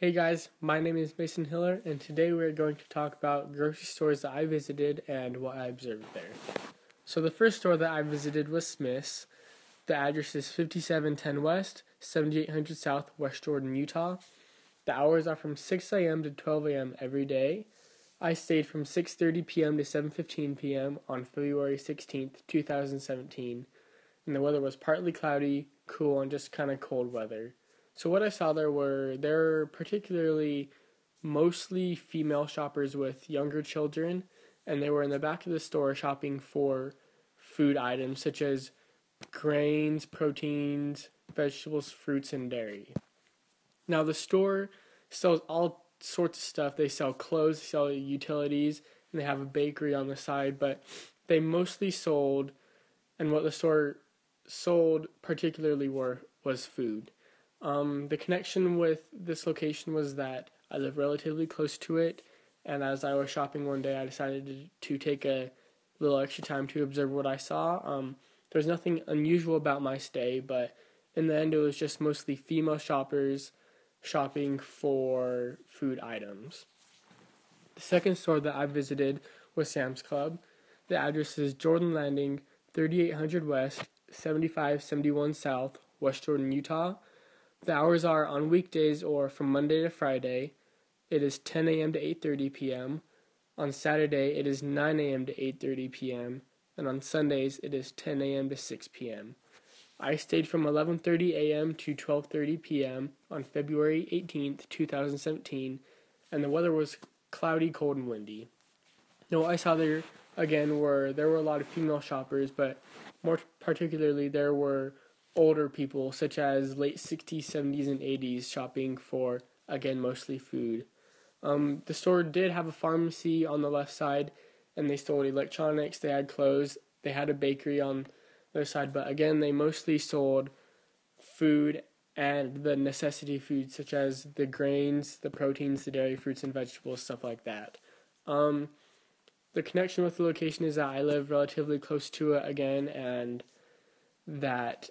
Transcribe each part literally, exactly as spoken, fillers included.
Hey guys, my name is Mason Hiller, and today we're going to talk about grocery stores that I visited and what I observed there. So the first store that I visited was Smith's. The address is fifty-seven ten West, seventy-eight hundred South, West Jordan, Utah. The hours are from six a.m. to twelve a.m. every day. I stayed from six thirty p.m. to seven fifteen p.m. on February sixteenth, two thousand seventeen, and the weather was partly cloudy, cool, and just kind of cold weather. So what I saw there were, there were particularly mostly female shoppers with younger children, and they were in the back of the store shopping for food items such as grains, proteins, vegetables, fruits, and dairy. Now the store sells all sorts of stuff. They sell clothes, they sell utilities, and they have a bakery on the side, but they mostly sold, and what the store sold particularly were was food. Um, the connection with this location was that I live relatively close to it, and as I was shopping one day, I decided to, to take a little extra time to observe what I saw. Um, there was nothing unusual about my stay, but in the end, it was just mostly female shoppers shopping for food items. The second store that I visited was Sam's Club. The address is Jordan Landing, thirty-eight hundred West, seventy-five seventy-one South, West Jordan, Utah. The hours are on weekdays or from Monday to Friday. It is ten a.m. to eight thirty p.m. On Saturday, it is nine a.m. to eight thirty p.m. And on Sundays, it is ten a.m. to six p.m. I stayed from eleven thirty a.m. to twelve thirty p.m. on February eighteenth, two thousand seventeen, and the weather was cloudy, cold, and windy. Now, what I saw there, again, were there were a lot of female shoppers, but more particularly, there were older people, such as late sixties, seventies, and eighties, shopping for, again, mostly food. Um, the store did have a pharmacy on the left side, and they sold electronics, they had clothes, they had a bakery on the other side, but again, they mostly sold food and the necessity foods, such as the grains, the proteins, the dairy, fruits, and vegetables, stuff like that. Um, the connection with the location is that I live relatively close to it again, and that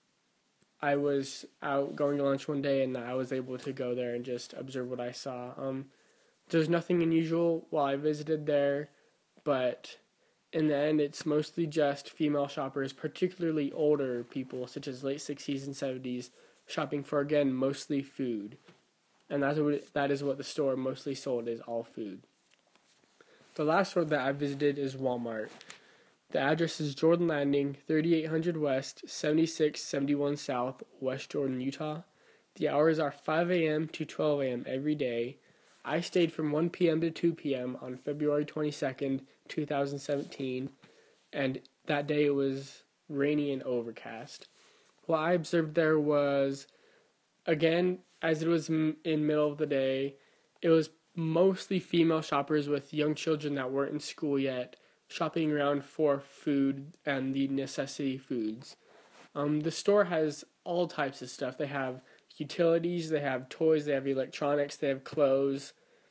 I was out going to lunch one day, and I was able to go there and just observe what I saw. Um, there's nothing unusual while I visited there, but in the end, it's mostly just female shoppers, particularly older people, such as late sixties and seventies, shopping for, again, mostly food. And that's what, that is what the store mostly sold, is all food. The last store that I visited is Walmart. The address is Jordan Landing, thirty-eight hundred West, seventy-six seventy-one South, West Jordan, Utah. The hours are five a.m. to twelve a.m. every day. I stayed from one p.m. to two p.m. on February twenty-second, two thousand seventeen, and that day it was rainy and overcast. What I observed there was, again, as it was in the middle of the day, it was mostly female shoppers with young children that weren't in school yet, shopping around for food and the necessity foods. Um, the store has all types of stuff. They have utilities, they have toys, they have electronics, they have clothes,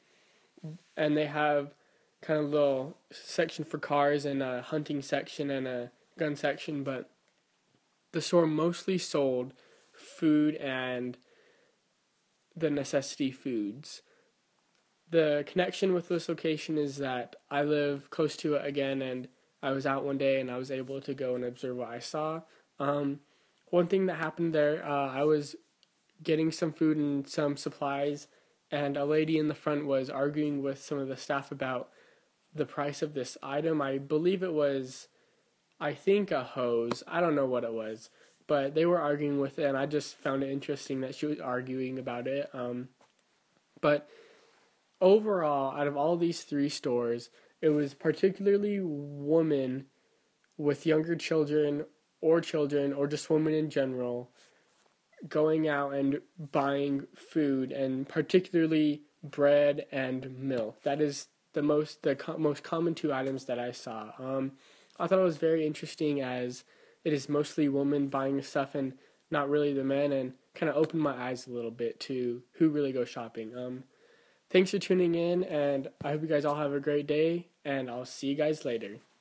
and they have kind of a little section for cars and a hunting section and a gun section, but the store mostly sold food and the necessity foods. The connection with this location is that I live close to it again, and I was out one day and I was able to go and observe what I saw. Um, one thing that happened there, uh, I was getting some food and some supplies, and a lady in the front was arguing with some of the staff about the price of this item. I believe it was, I think, a hose. I don't know what it was, but they were arguing with it, and I just found it interesting that she was arguing about it. Um, but overall, out of all these three stores, it was particularly women with younger children or children or just women in general going out and buying food, and particularly bread and milk. That is the most the co- most common two items that I saw. Um, I thought it was very interesting, as it is mostly women buying stuff and not really the men, and kind of opened my eyes a little bit to who really goes shopping. Um, Thanks for tuning in, and I hope you guys all have a great day, and I'll see you guys later.